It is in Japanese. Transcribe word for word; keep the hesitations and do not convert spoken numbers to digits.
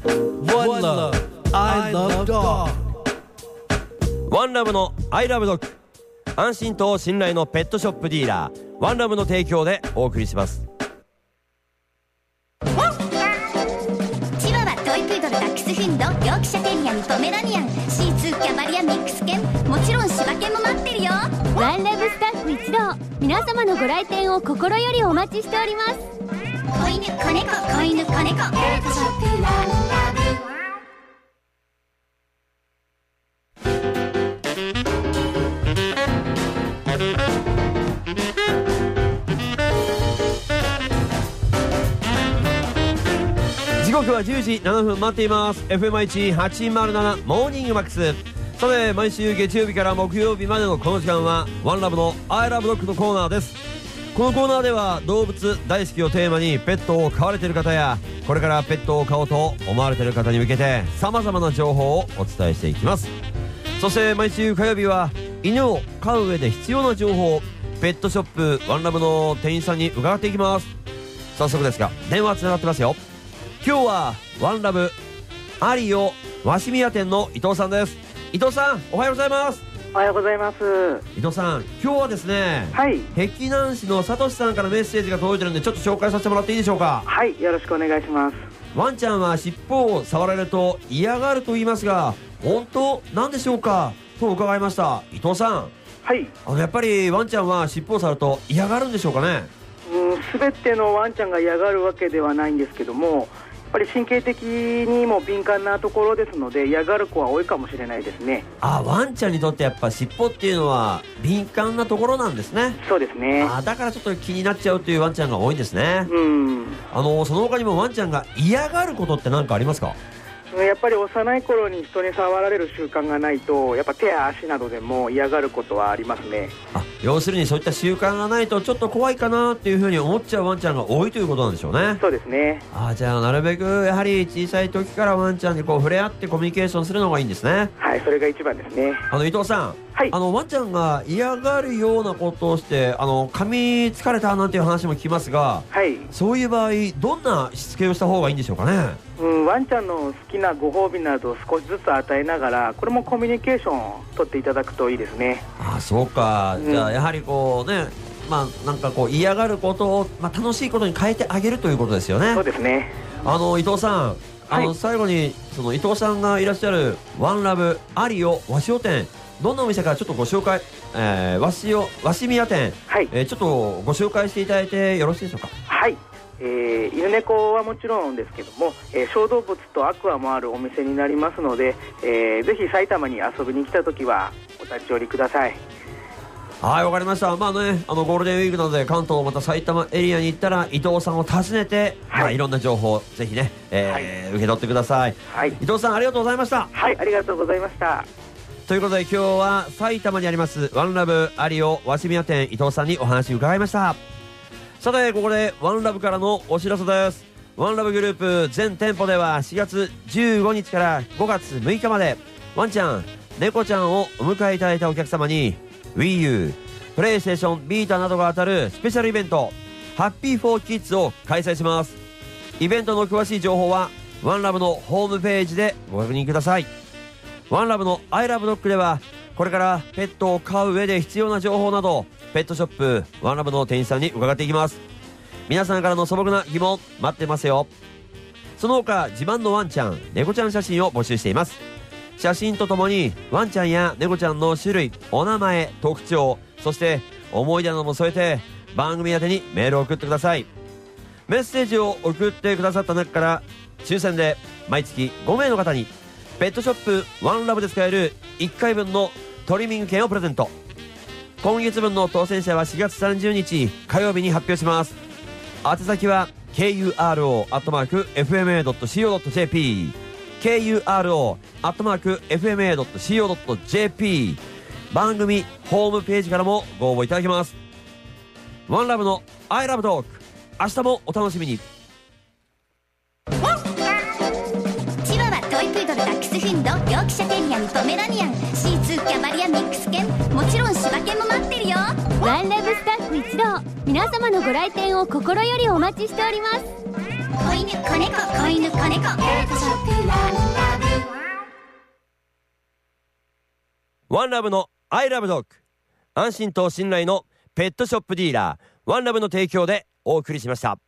One Love I Love Dog。 ワンラブの I Love Dog、 安心と信頼のペットショップディーラーワンラブの提供でお送りします。 チワワ、トイプードル、ダックスフンド、ヨークシャテリアン、ポメラニアン、シーツー、キャバリア、ミックス犬、もちろん柴犬も待ってるよ。 ワンラブスタッフ一同、皆様のご来店を心よりお待ちしております。 子犬、子猫、子犬、子猫、ペットショップワンラブ。 時刻はじゅうじななふん待っています。 エフエムワンはちまるなな モーニングマックス。さて、毎週月曜日から木曜日までのこの時間はワンラブの I Love Dog のコーナーです。このコーナーでは動物大好きをテーマにペットを飼われている方やこれからペットを飼おうと思われている方に向けて様々な情報をお伝えしていきます。そして毎週火曜日は犬を飼う上で必要な情報、ペットショップワンラブの店員さんに伺っていきます。早速ですが電話つながってますよ。今日はワンラブアリオ鷲宮店の伊藤さんです。伊藤さん、おはようございます。 おはようございます。 伊藤さん、今日はですね、 はい、 碧南市のさとしさんからメッセージが届いてるんでちょっと紹介させてもらっていいでしょうか。 はい、よろしくお願いします。 ワンちゃんは尻尾を触られると嫌がると言いますが本当なんでしょうかと伺いました。伊藤さん、 はい、 あのやっぱりワンちゃんは尻尾を触ると嫌がるんでしょうかね。 うん、全てのワンちゃんが嫌がるわけではないんですけども、やっぱり神経的にも敏感なところですので嫌がる子は多いかもしれないですね。 あ、ワンちゃんにとってやっぱ尻尾っていうのは敏感なところなんですね。 そうですね。 あ、だからちょっと気になっちゃうというワンちゃんが多いんですね。 うん、 あのその他にもワンちゃんが嫌がることって何かありますか。 やっぱり幼い頃に人に触られる習慣がないとやっぱ手や足などでも嫌がることはありますね。 あ、要するにそういった習慣がないとちょっと怖いかなっていうふうに思っちゃうワンちゃんが多いということなんでしょうね。 そうですね。 あ、じゃあなるべくやはり小さい時からワンちゃんにこう触れ合ってコミュニケーションするのがいいんですね。 はい、それが一番ですね。 あの伊藤さん、 はい、 あのワンちゃんが嫌がるようなことをしてあの噛みつかれたなんていう話も聞きますが、 はい、 そういう場合どんなしつけをした方がいいんでしょうかね。 うん、ワンちゃんの好きなご褒美などを少しずつ与えながらこれもコミュニケーションを取っていただくといいですね。 あ、そうか、うん、じゃあやはりこうね、まあなんかこう嫌がることを、まあ、楽しいことに変えてあげるということですよね。 そうですね。 あの伊藤さん、あの、はい、最後にその伊藤さんがいらっしゃるワンラブアリオ鷲尾店、どんなお店かちょっとご紹介、えー、鷲尾鷲宮店、はい、えー、ちょっとご紹介していただいてよろしいでしょうか。 はい、えー、犬猫はもちろんですけども、えー、小動物とアクアもあるお店になりますので、えー、ぜひ埼玉に遊びに来た時はお立ち寄りください。 はい、わかりました。まあね、あのゴールデンウィークなので関東また埼玉エリアに行ったら伊藤さんを訪ねて、はい、まあ、いろんな情報をぜひね、えーはい、受け取ってください。はい、伊藤さんありがとうございました。 はい、ありがとうございました。 ということで今日は埼玉にありますワンラブアリオ鷲宮店伊藤さんにお話伺いました。さて、ここでワンラブからのお知らせです。ワンラブグループ全店舗ではしがつじゅうごにちからごがつむいかまでワンちゃん、猫ちゃんをお迎えいただいたお客様に WiiU、プレイステーションビータなどが当たるスペシャルイベントハッピーフォーキッズを開催します。イベントの詳しい情報はワンラブのホームページでご確認ください。ワンラブの I Love Dog ではこれからペットを飼う上で必要な情報などペットショップワンラブの店員さんに伺っていきます。皆さんからの素朴な疑問待ってますよ。その他自慢のワンちゃん、猫ちゃん写真を募集しています。写真とともにワンちゃんや猫ちゃんの種類、お名前、特徴、そして思い出なども添えて番組宛てにメールを送ってください。メッセージを送ってくださった中から抽選で毎月ごめいの方にペットショップワンラブで使えるいっかいぶんのトリミング券をプレゼント。今月分の当選者はしがつさんじゅうにち火曜日に発表します。宛先は ケーユーアールオー アットマーク エフエムエー ドット シーオー ドット ジェーピー ケーユーアールオー アットマーク エフエムエー ドット シーオー ドット ジェーピー 番組ホームページからもご応募いただけます。ワンラブの I Love Dog、 明日もお楽しみに。 チワワ、トイプードル、ダックスフンド、ヨークシャテリアン、ポメラニアン、シーツー、キャバリア、ミックス犬、もちろん柴犬も待ってるよ。 ワンラブスタッフ一同、皆様のご来店を心よりお待ちしております。 子犬、 犬子猫子犬子猫ペットショップワンラブワンラブのアイラブドッグ、安心と信頼のペットショップディーラーワンラブの提供でお送りしました。